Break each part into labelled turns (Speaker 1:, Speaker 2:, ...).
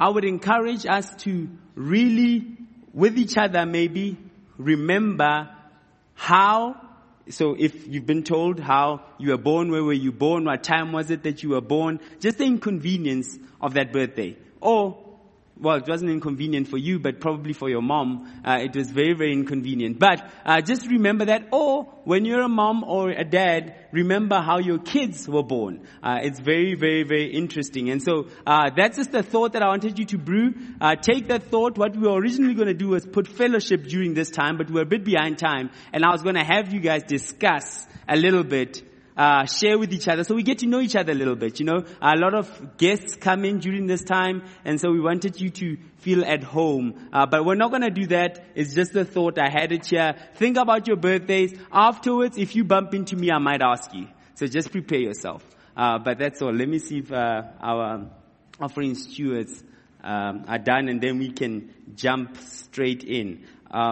Speaker 1: I would encourage us to really, with each other maybe, remember how, so if you've been told how you were born, where were you born, what time was it that you were born, just the inconvenience of that birthday. Or, well, it wasn't inconvenient for you, but probably for your mom, it was very, very inconvenient. But just remember that. Or when you're a mom or a dad, remember how your kids were born. It's very, very, very interesting. And so that's just the thought that I wanted you to brew. Take that thought. What we were originally going to do was put fellowship during this time, but we're a bit behind time. And I was going to have you guys discuss a little bit, share with each other, so we get to know each other a little bit. You know, a lot of guests come in during this time, and so we wanted you to feel at home. But we're not going to do that. It's just a thought. I had it here. Think about your birthdays. Afterwards, if you bump into me, I might ask you. So just prepare yourself. But that's all. Let me see if our offering stewards are done, and then we can jump straight in.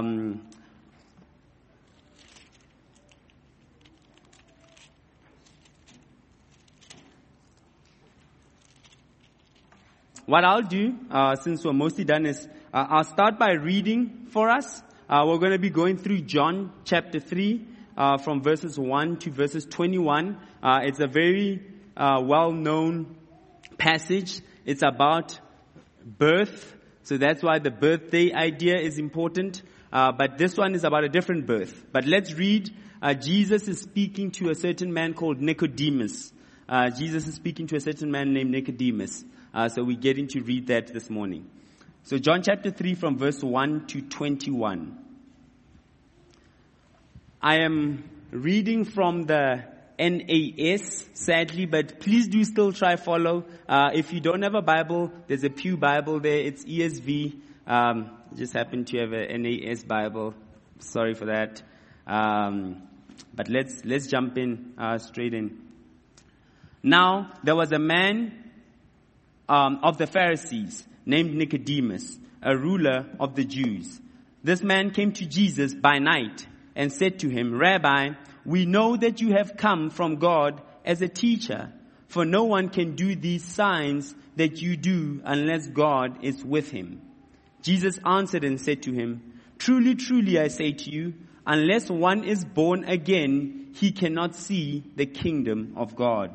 Speaker 1: What I'll do, since we're mostly done, is I'll start by reading for us. We're going to be going through John chapter 3, from verses 1 to verses 21. It's a very well-known passage. It's about birth, so that's why the birthday idea is important. But this one is about a different birth. But let's read. Jesus is speaking to a certain man called Nicodemus. Jesus is speaking to a certain man named Nicodemus. So we're getting to read that this morning. So John chapter 3 from verse 1 to 21. I am reading from the NAS, sadly, but please do still try follow. If you don't have a Bible, there's a Pew Bible there. It's ESV. Just happen to have a NAS Bible. Sorry for that. But let's jump in straight in. Now there was a man of the Pharisees, named Nicodemus, a ruler of the Jews. This man came to Jesus by night and said to him, Rabbi, we know that you have come from God as a teacher, for no one can do these signs that you do unless God is with him. Jesus answered and said to him, Truly, truly, I say to you, unless one is born again, he cannot see the kingdom of God.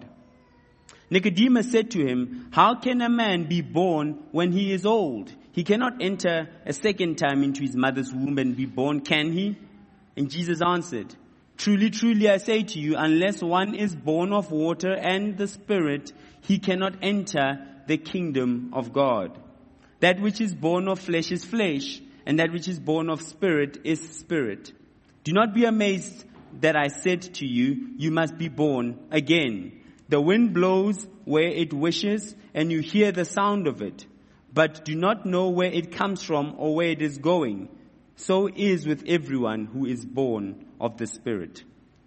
Speaker 1: Nicodemus said to him, How can a man be born when he is old? He cannot enter a second time into his mother's womb and be born, can he? And Jesus answered, Truly, truly, I say to you, unless one is born of water and the Spirit, he cannot enter the kingdom of God. That which is born of flesh is flesh, and that which is born of spirit is spirit. Do not be amazed that I said to you, you must be born again. The wind blows where it wishes, and you hear the sound of it, but do not know where it comes from or where it is going. So is with everyone who is born of the Spirit.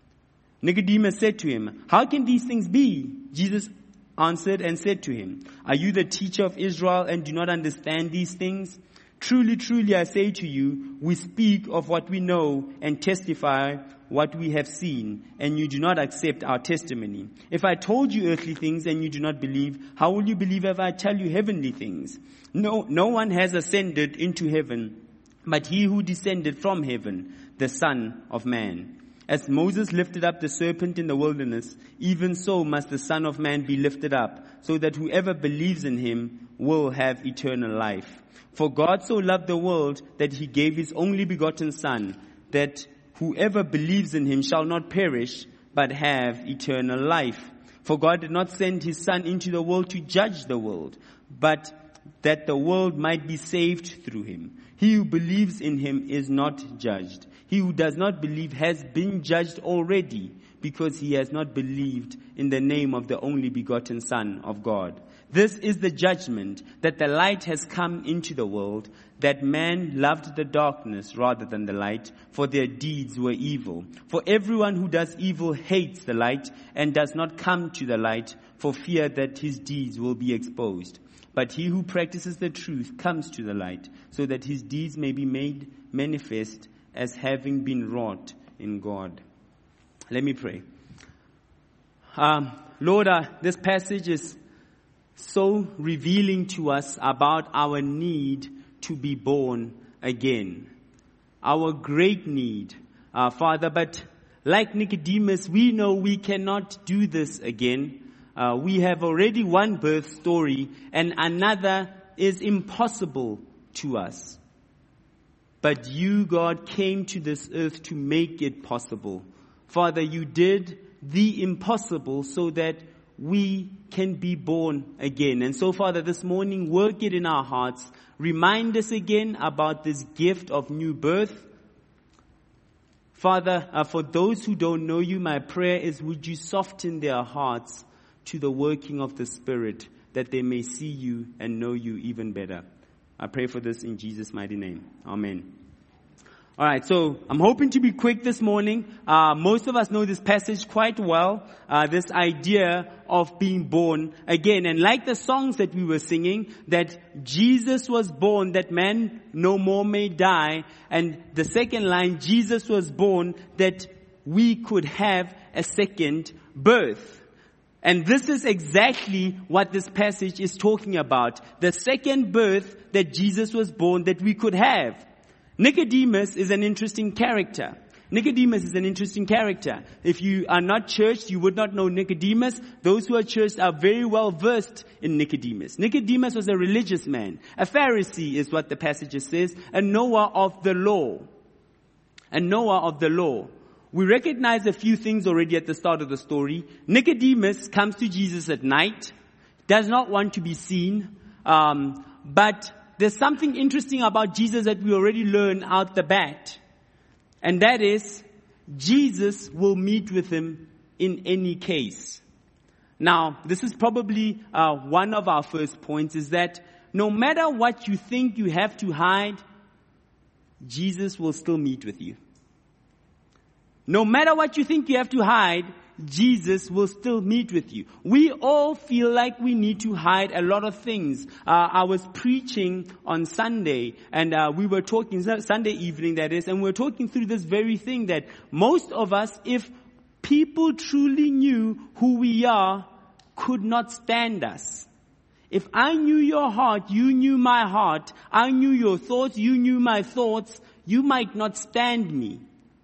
Speaker 1: Nicodemus said to him, How can these things be? Jesus answered and said to him, Are you the teacher of Israel and do not understand these things? Truly, truly, I say to you, we speak of what we know and testify what we have seen, and you do not accept our testimony. If I told you earthly things and you do not believe, how will you believe if I tell you heavenly things? No one has ascended into heaven, but he who descended from heaven, the Son of Man. As Moses lifted up the serpent in the wilderness, even so must the Son of Man be lifted up, so that whoever believes in him will have eternal life. For God so loved the world that he gave his only begotten Son, that whoever believes in him shall not perish, but have eternal life. For God did not send his Son into the world to judge the world, but that the world might be saved through him. He who believes in him is not judged. He who does not believe has been judged already, because he has not believed in the name of the only begotten Son of God. This is the judgment, that the light has come into the world, that man loved the darkness rather than the light, for their deeds were evil. For everyone who does evil hates the light and does not come to the light, for fear that his deeds will be exposed. But he who practices the truth comes to the light, so that his deeds may be made manifest as having been wrought in God. Let me pray. Lord, this passage is so revealing to us about our need to be born again. Our great need, Father. But like Nicodemus, we know we cannot do this again. We have already one birth story, and another is impossible to us. But you, God, came to this earth to make it possible. Father, you did the impossible so that we can be born again. And so, Father, this morning, work it in our hearts. Remind us again about this gift of new birth. Father, for those who don't know you, my prayer is, would you soften their hearts to the working of the Spirit, that they may see you and know you even better. I pray for this in Jesus' mighty name. Amen. All right, so I'm hoping to be quick this morning. Most of us know this passage quite well, this idea of being born again. And like the songs that we were singing, that Jesus was born, that man no more may die. And the second line, Jesus was born, that we could have a second birth. And this is exactly what this passage is talking about. The second birth that Jesus was born, that we could have. Nicodemus is an interesting character. If you are not churched, you would not know Nicodemus. Those who are churched are very well versed in Nicodemus. Nicodemus was a religious man. A Pharisee is what the passage says. A knower of the law. We recognize a few things already at the start of the story. Nicodemus comes to Jesus at night, does not want to be seen, but there's something interesting about Jesus that we already learn out the bat. And that is, Jesus will meet with him in any case. Now, this is probably one of our first points, is that no matter what you think you have to hide, Jesus will still meet with you. No matter what you think you have to hide, Jesus will still meet with you. We all feel like we need to hide a lot of things. I was preaching on Sunday, and we were talking, Sunday evening that is, and we were talking through this very thing, that most of us, if people truly knew who we are, could not stand us. If I knew your heart, you knew my heart, I knew your thoughts, you knew my thoughts, you might not stand me.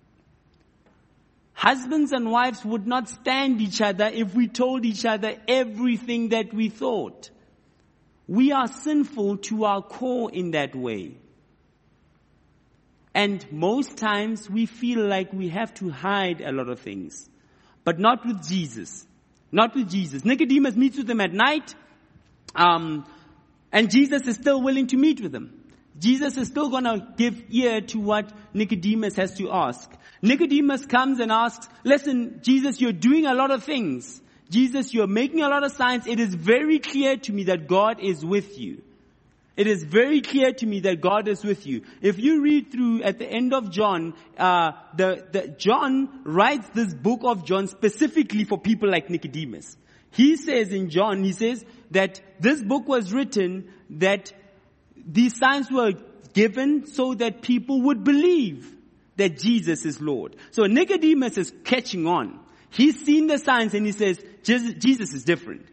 Speaker 1: Husbands and wives would not stand each other if we told each other everything that we thought. We are sinful to our core in that way. And most times we feel like we have to hide a lot of things. But not with Jesus. Nicodemus meets with him at night. And Jesus is still willing to meet with him. Jesus is still going to give ear to what Nicodemus has to ask. Nicodemus comes and asks, listen, Jesus, you're doing a lot of things. Jesus, you're making a lot of signs. It is very clear to me that God is with you. If you read through at the end of John, John writes this book of John specifically for people like Nicodemus. He says in John, that this book was written that these signs were given so that people would believe that Jesus is Lord. So Nicodemus is catching on. He's seen the signs and he says, Jesus is different.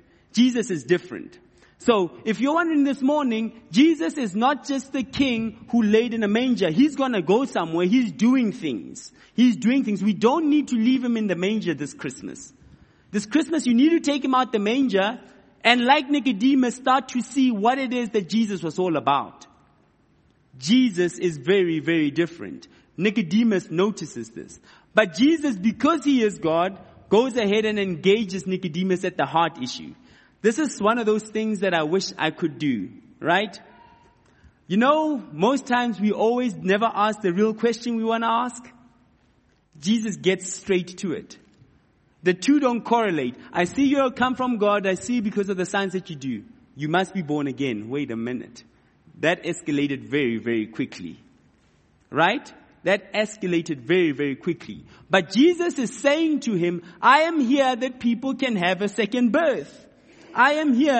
Speaker 1: So if you're wondering this morning, Jesus is not just the king who laid in a manger. He's going to go somewhere. He's doing things. We don't need to leave him in the manger this Christmas. This Christmas, you need to take him out the manger and like Nicodemus, start to see what it is that Jesus was all about. Jesus is very, very different. Nicodemus notices this. But Jesus, because he is God, goes ahead and engages Nicodemus at the heart issue. This is one of those things that I wish I could do, right? You know, most times we always never ask the real question we want to ask. Jesus gets straight to it. The two don't correlate. I see you come from God. I see because of the signs that you do. You must be born again. Wait a minute. That escalated very, very quickly. Right? That escalated very, very quickly. But Jesus is saying to him, I am here that people can have a second birth. You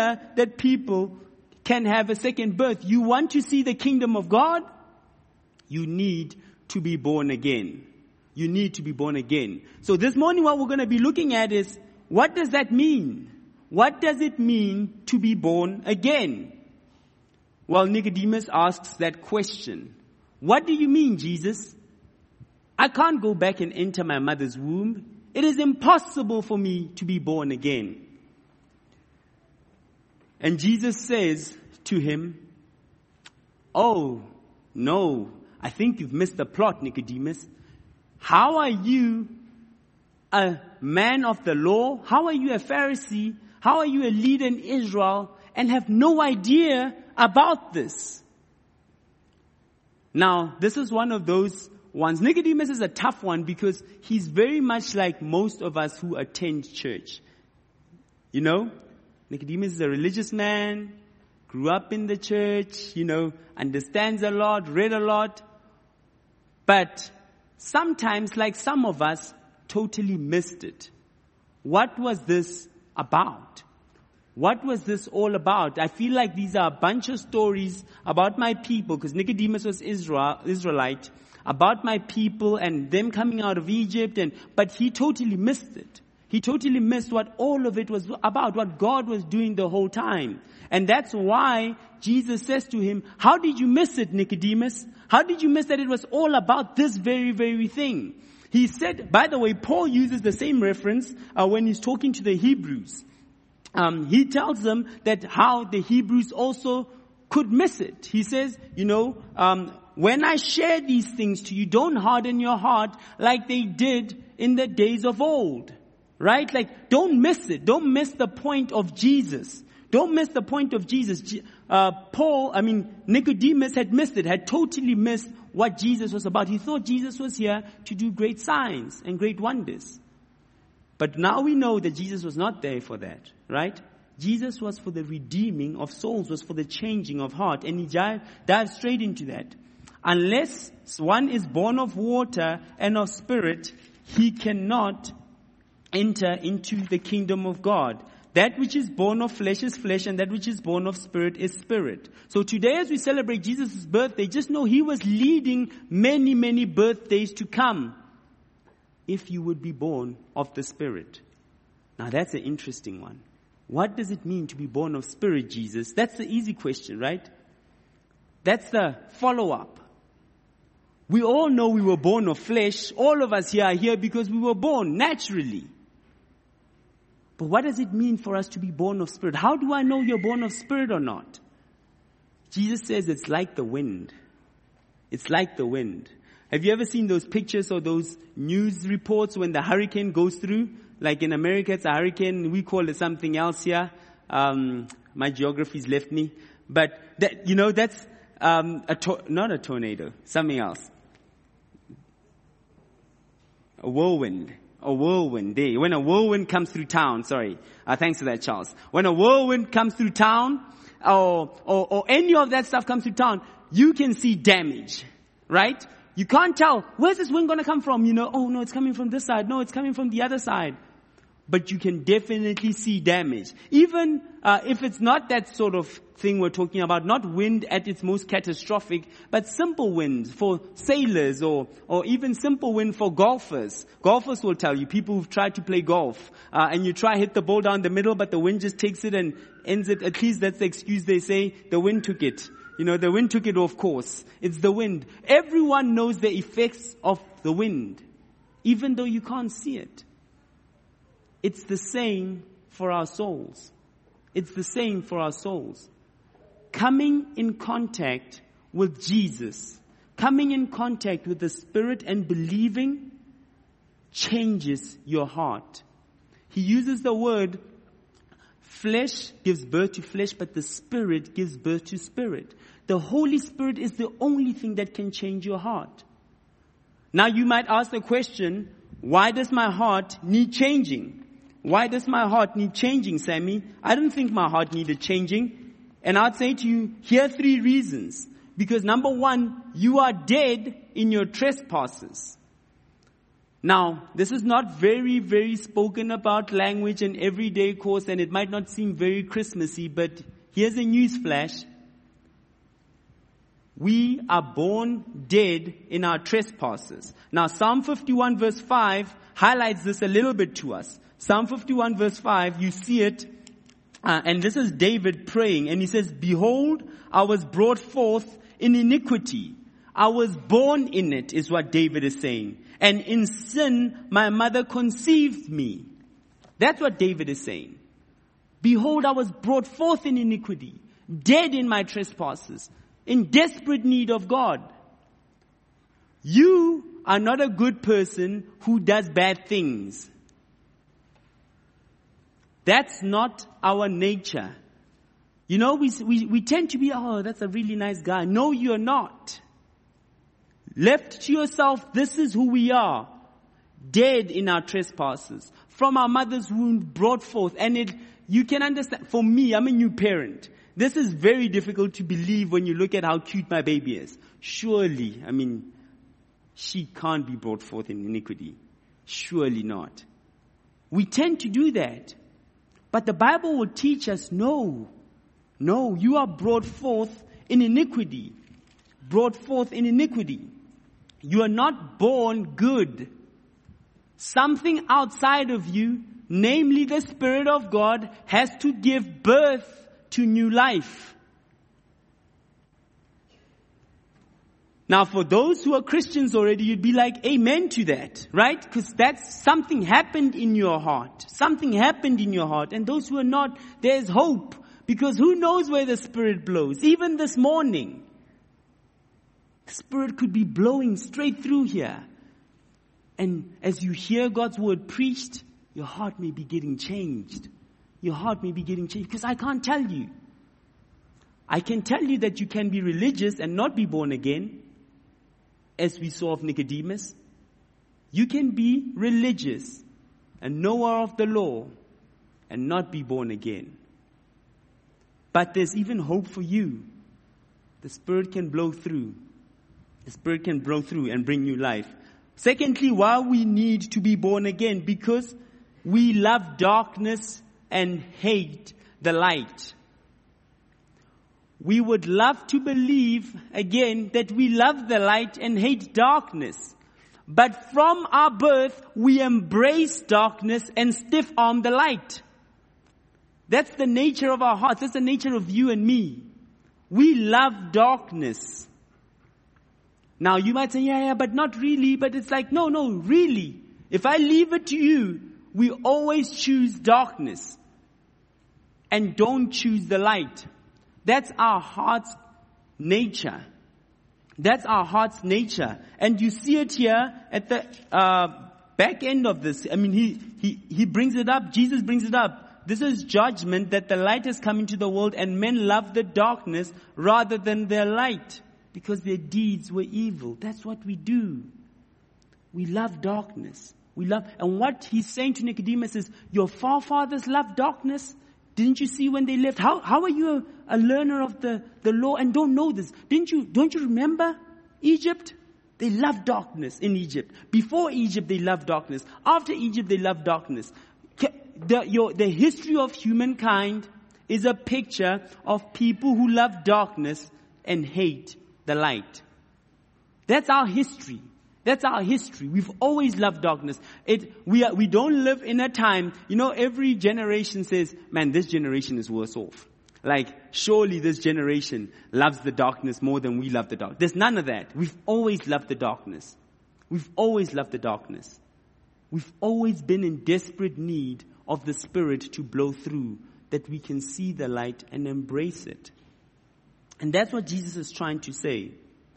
Speaker 1: want to see the kingdom of God? You need to be born again. So this morning what we're going to be looking at is, what does that mean? what does it mean to be born again? Well, Nicodemus asks that question. What do you mean, Jesus? I can't go back and enter my mother's womb. It is impossible for me to be born again. And Jesus says to him, oh, no, I think you've missed the plot, Nicodemus. How are you a man of the law? How are you a Pharisee? How are you a leader in Israel and have no idea about this? Now, this is one of those ones. Nicodemus is a tough one because he's very much like most of us who attend church. You know, Nicodemus is a religious man, grew up in the church, understands a lot, read a lot. But sometimes, like some of us, totally missed it. What was this about? What was this all about? I feel like these are a bunch of stories about my people, because Nicodemus was Israelite, about my people and them coming out of Egypt, but he totally missed it. He totally missed what all of it was about, what God was doing the whole time. And that's why Jesus says to him, how did you miss it, Nicodemus? How did you miss that it was all about this very, very thing? He said, by the way, Paul uses the same reference when he's talking to the Hebrews. He tells them that how the Hebrews also could miss it. He says, when I share these things to you, don't harden your heart like they did in the days of old. Right? Like, don't miss it. Don't miss the point of Jesus. Don't miss the point of Jesus. Nicodemus had missed it, had totally missed what Jesus was about. He thought Jesus was here to do great signs and great wonders. But now we know that Jesus was not there for that, right? Jesus was for the redeeming of souls, was for the changing of heart. And he dives straight into that. Unless one is born of water and of spirit, he cannot enter into the kingdom of God. That which is born of flesh is flesh, and that which is born of spirit is spirit. So today as we celebrate Jesus' birthday, just know he was leading many, many birthdays to come. If you would be born of the Spirit. Now that's an interesting one. What does it mean to be born of Spirit, Jesus? That's the easy question, right? That's the follow-up. We all know we were born of flesh. All of us here are here because we were born naturally. But what does it mean for us to be born of Spirit? How do I know you're born of Spirit or not? Jesus says it's like the wind. It's like the wind. Have you ever seen those pictures or those news reports when the hurricane goes through? Like in America, it's a hurricane. We call it something else here. My geography's left me. But that's not a tornado. Something else. A whirlwind. A whirlwind day. When a whirlwind comes through town, thanks for that, Charles. When a whirlwind comes through town, or any of that stuff comes through town, you can see damage, right? You can't tell, where's this wind going to come from? Oh no, it's coming from this side. No, it's coming from the other side. But you can definitely see damage. Even if it's not that sort of thing we're talking about, not wind at its most catastrophic, but simple winds for sailors or even simple wind for golfers. Golfers will tell you, people who've tried to play golf, and you try hit the ball down the middle, but the wind just takes it and ends it. At least that's the excuse they say, the wind took it. The wind took it off course. It's the wind. Everyone knows the effects of the wind, even though you can't see it. It's the same for our souls. It's the same for our souls. Coming in contact with Jesus, coming in contact with the Spirit and believing changes your heart. He uses the word, flesh gives birth to flesh, but the Spirit gives birth to spirit. The Holy Spirit is the only thing that can change your heart. Now you might ask the question, why does my heart need changing? Why does my heart need changing, Sammy? I don't think my heart needed changing. And I'd say to you, here are 3 reasons. Because number 1, you are dead in your trespasses. Now, this is not very, very spoken about language and everyday course, and it might not seem very Christmassy, but here's a news flash. We are born dead in our trespasses. Now, Psalm 51 verse 5 highlights this a little bit to us. Psalm 51 verse 5, you see it And this is David praying, and he says, behold, I was brought forth in iniquity. I was born in it, is what David is saying. And in sin, my mother conceived me. That's what David is saying. Behold, I was brought forth in iniquity, dead in my trespasses, in desperate need of God. You are not a good person who does bad things. That's not our nature. You know, we tend to be, oh, that's a really nice guy. No, you're not. Left to yourself, this is who we are. Dead in our trespasses. From our mother's womb, brought forth. And you can understand, for me, I'm a new parent. This is very difficult to believe when you look at how cute my baby is. Surely, she can't be brought forth in iniquity. Surely not. We tend to do that. But the Bible will teach us, no, you are brought forth in iniquity. Brought forth in iniquity. You are not born good. Something outside of you, namely the Spirit of God, has to give birth to new life. Now, for those who are Christians already, you'd be like, amen to that, right? Because that's something happened in your heart. Something happened in your heart. And those who are not, there's hope. Because who knows where the Spirit blows? Even this morning, the Spirit could be blowing straight through here. And as you hear God's word preached, your heart may be getting changed. Your heart may be getting changed. Because I can't tell you. I can tell you that you can be religious and not be born again. As we saw of Nicodemus, you can be religious and knower of the law and not be born again. But there's even hope for you. The Spirit can blow through. The Spirit can blow through and bring new life. Secondly, why we need to be born again? Because we love darkness and hate the light. We would love to believe, again, that we love the light and hate darkness. But from our birth, we embrace darkness and stiff-arm the light. That's the nature of our hearts. That's the nature of you and me. We love darkness. Now, you might say, yeah, but not really. But it's like, no, really. If I leave it to you, we always choose darkness and don't choose the light. That's our heart's nature. That's our heart's nature. And you see it here at the back end of this. He brings it up. Jesus brings it up. This is judgment, that the light has come into the world and men love the darkness rather than their light because their deeds were evil. That's what we do. We love darkness. And what he's saying to Nicodemus is, your forefathers loved darkness. Didn't you see when they left? How are you a learner of the law and don't know this? Don't you remember Egypt? They loved darkness in Egypt. Before Egypt, they loved darkness. After Egypt, they loved darkness. The history of humankind is a picture of people who love darkness and hate the light. That's our history. That's our history. We've always loved darkness. We don't live in a time, every generation says, man, this generation is worse off. Like, surely this generation loves the darkness more than we love the dark. There's none of that. We've always loved the darkness. We've always loved the darkness. We've always been in desperate need of the Spirit to blow through, that we can see the light and embrace it. And that's what Jesus is trying to say.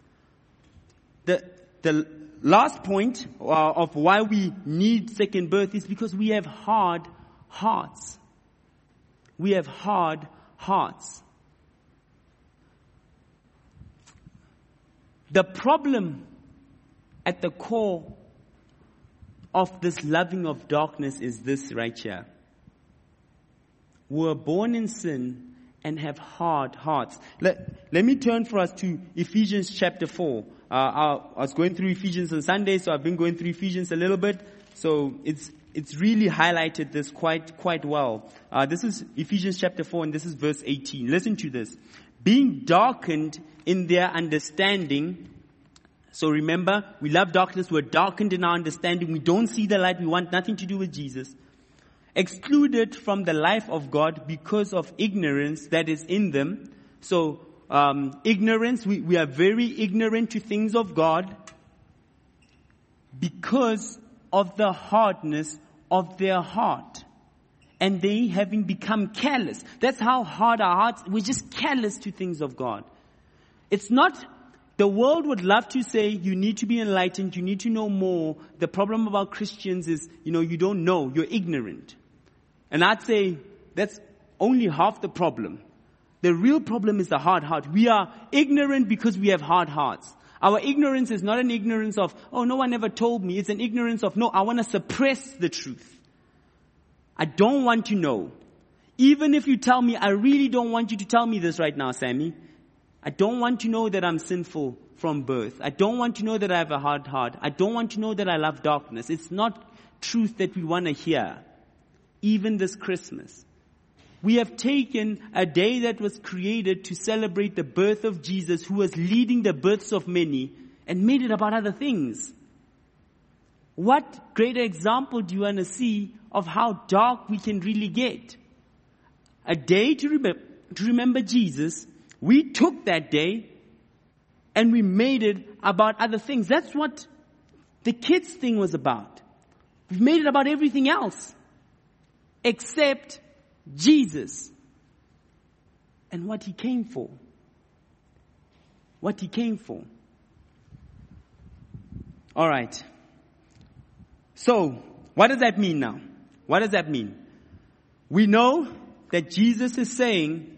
Speaker 1: The last point of why we need second birth is because we have hard hearts. We have hard hearts. The problem at the core of this loving of darkness is this right here. We were born in sin and have hard hearts. Let me turn for us to Ephesians chapter 4. I was going through Ephesians on Sunday, so I've been going through Ephesians a little bit. So it's really highlighted this quite well. This is Ephesians chapter 4, and this is verse 18. Listen to this. Being darkened in their understanding. So remember, we love darkness. We're darkened in our understanding. We don't see the light. We want nothing to do with Jesus. excluded from the life of God because of ignorance that is in them. So, ignorance, we are very ignorant to things of God because of the hardness of their heart. And they having become careless. That's how hard our hearts, we're just careless to things of God. It's not, the world would love to say, you need to be enlightened, you need to know more. The problem about Christians is, you don't know, you're ignorant. And I'd say, that's only half the problem. The real problem is the hard heart. We are ignorant because we have hard hearts. Our ignorance is not an ignorance of, oh, no one ever told me. It's an ignorance of, no, I want to suppress the truth. I don't want to know. Even if you tell me, I really don't want you to tell me this right now, Sammy. I don't want to know that I'm sinful from birth. I don't want to know that I have a hard heart. I don't want to know that I love darkness. It's not truth that we want to hear. Even this Christmas. We have taken a day that was created to celebrate the birth of Jesus, who was leading the births of many, and made it about other things. What greater example do you want to see of how dark we can really get? A day to remember Jesus. We took that day and we made it about other things. That's what the kids thing was about. We've made it about everything else except Jesus and what he came for. What he came for. All right. So, what does that mean now? What does that mean? We know that Jesus is saying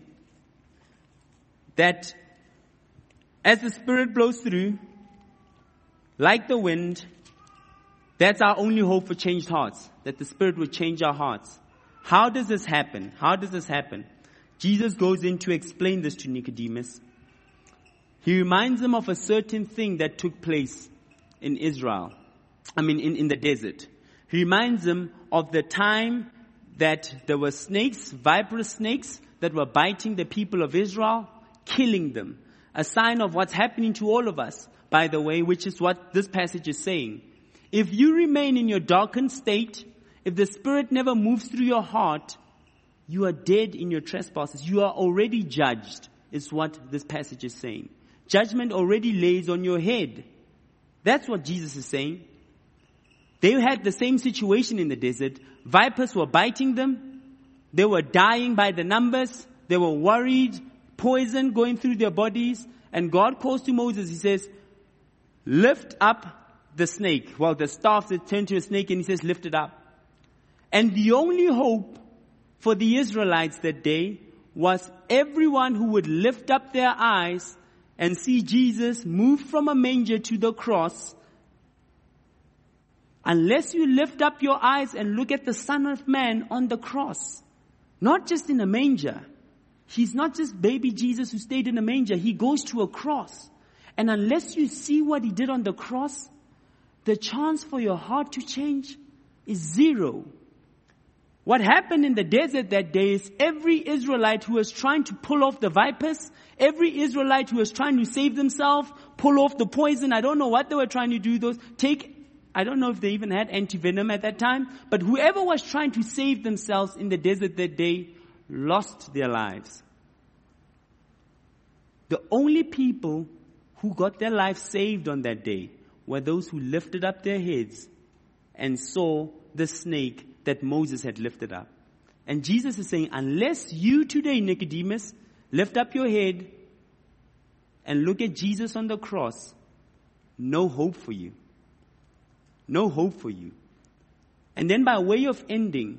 Speaker 1: that as the Spirit blows through, like the wind, that's our only hope for changed hearts, that the Spirit will change our hearts. How does this happen? How does this happen? Jesus goes in to explain this to Nicodemus. He reminds him of a certain thing that took place in Israel. In the desert. He reminds them of the time that there were snakes, viperous snakes, that were biting the people of Israel, killing them. A sign of what's happening to all of us, by the way, which is what this passage is saying. If you remain in your darkened state, if the Spirit never moves through your heart, you are dead in your trespasses. You are already judged, is what this passage is saying. Judgment already lays on your head. That's what Jesus is saying. They had the same situation in the desert. Vipers were biting them. They were dying by the numbers. They were worried, poison going through their bodies. And God calls to Moses, he says, lift up the snake. Well, the staff turned to a snake and he says, lift it up. And the only hope for the Israelites that day was everyone who would lift up their eyes and see Jesus move from a manger to the cross. Unless you lift up your eyes and look at the Son of Man on the cross, not just in a manger. He's not just baby Jesus who stayed in a manger. He goes to a cross. And unless you see what he did on the cross, the chance for your heart to change is zero. What happened in the desert that day is every Israelite who was trying to pull off the vipers, every Israelite who was trying to save themselves, pull off the poison, I don't know what they were trying to do, I don't know if they even had antivenom at that time, but whoever was trying to save themselves in the desert that day lost their lives. The only people who got their lives saved on that day were those who lifted up their heads and saw the snake that Moses had lifted up. And Jesus is saying, unless you today, Nicodemus, lift up your head and look at Jesus on the cross, no hope for you. No hope for you. And then by way of ending,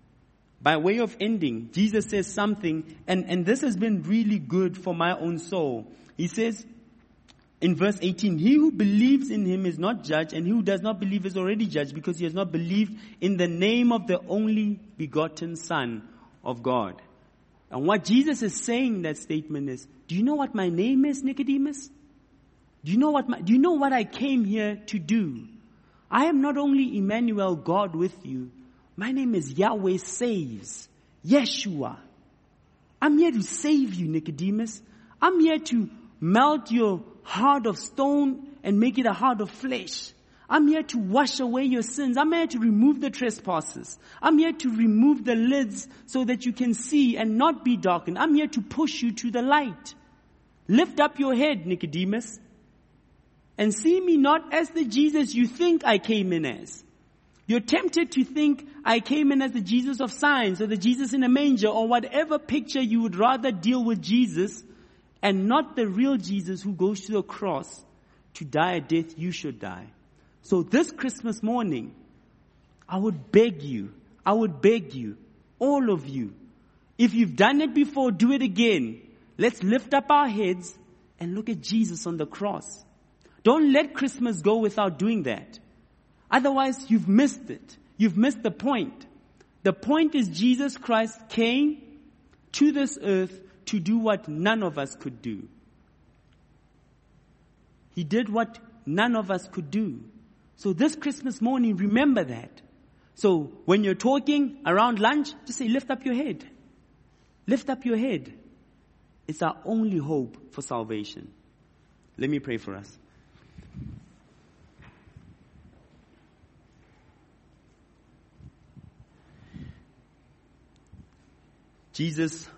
Speaker 1: Jesus says something, and this has been really good for my own soul. He says in verse 18, he who believes in him is not judged, and he who does not believe is already judged, because he has not believed in the name of the only begotten Son of God. And what Jesus is saying in that statement is, do you know what my name is, Nicodemus? Do you know what I came here to do? I am not only Emmanuel, God with you. My name is Yahweh Saves. Yeshua. I'm here to save you, Nicodemus. I'm here to melt your heart of stone and make it a heart of flesh. I'm here to wash away your sins. I'm here to remove the trespasses. I'm here to remove the lids so that you can see and not be darkened. I'm here to push you to the light. Lift up your head, Nicodemus, and see me not as the Jesus you think I came in as. You're tempted to think I came in as the Jesus of signs or the Jesus in a manger or whatever picture you would rather deal with Jesus, and not the real Jesus who goes to the cross to die a death you should die. So this Christmas morning, I would beg you, all of you, if you've done it before, do it again. Let's lift up our heads and look at Jesus on the cross. Don't let Christmas go without doing that. Otherwise, you've missed it. You've missed the point. The point is Jesus Christ came to this earth to do what none of us could do. He did what none of us could do. So this Christmas morning, remember that. So when you're talking around lunch, just say, lift up your head. Lift up your head. It's our only hope for salvation. Let me pray for us. Jesus,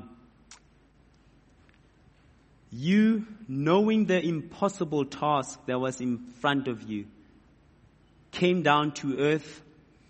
Speaker 1: you knowing the impossible task that was in front of you, came down to earth,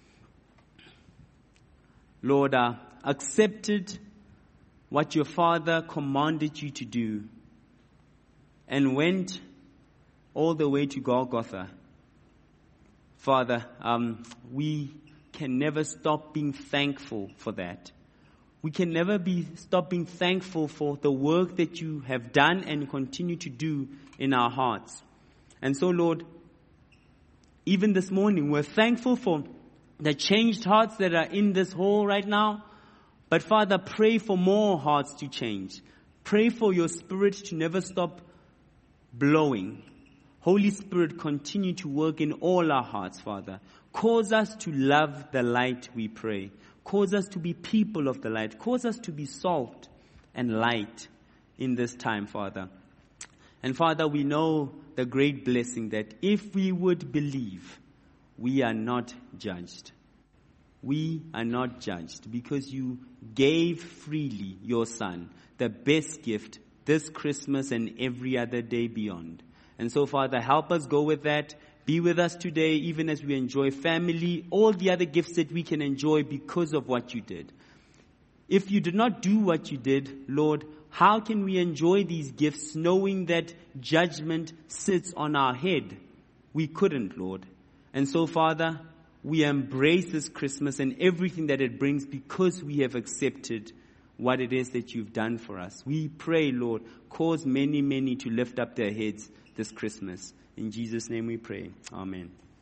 Speaker 1: Lord, accepted what your Father commanded you to do, and went all the way to Golgotha. Father, we can never stop being thankful for that. We can never stop being thankful for the work that you have done and continue to do in our hearts. And so, Lord, even this morning, we're thankful for the changed hearts that are in this hall right now. But Father, pray for more hearts to change. Pray for your Spirit to never stop blowing. Holy Spirit, continue to work in all our hearts, Father. Cause us to love the light, we pray. Cause us to be people of the light. Cause us to be salt and light in this time, Father. And Father, we know the great blessing that if we would believe, we are not judged. We are not judged because you gave freely your Son, the best gift this Christmas and every other day beyond. And so, Father, help us go with that. Be with us today, even as we enjoy family, all the other gifts that we can enjoy because of what you did. If you did not do what you did, Lord, how can we enjoy these gifts knowing that judgment sits on our head? We couldn't, Lord. And so, Father, we embrace this Christmas and everything that it brings because we have accepted what it is that you've done for us. We pray, Lord, cause many, many to lift up their heads this Christmas. In Jesus' name we pray. Amen.